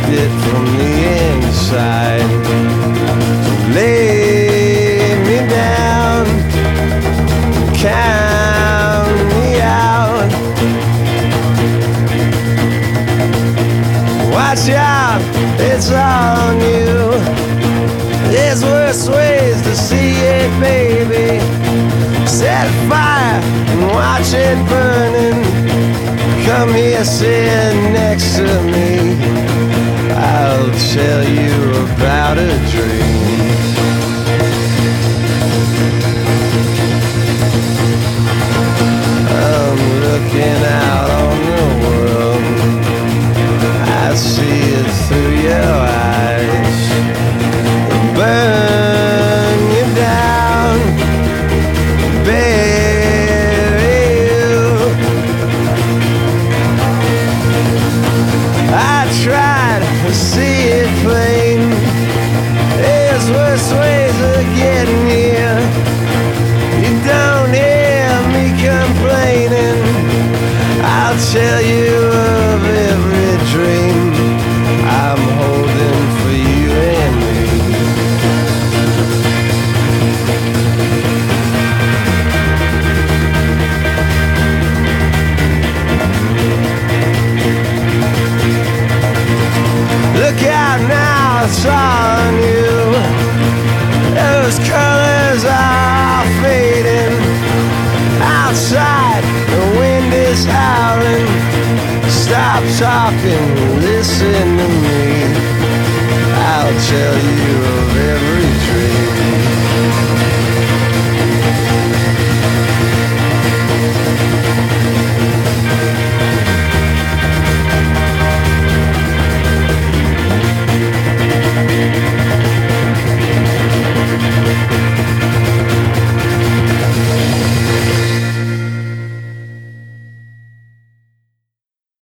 it from the inside. So lay me down, count me out. Watch out, it's on you. There's worse ways to see it, baby. Set fire and watch it burning. Come here, sit next to me. I'll tell you about a dream. I'm looking out on the world. I see it through your eyes. Burn you down, bury you. I tried to see it plain. There's worse ways of getting here. You don't hear me complaining. I'll tell you of every dream I'm holding for you and me. Look out now, it's on you. Those colors are fading. Outside, the wind is howling. Stop talking, listen to me. I'll tell you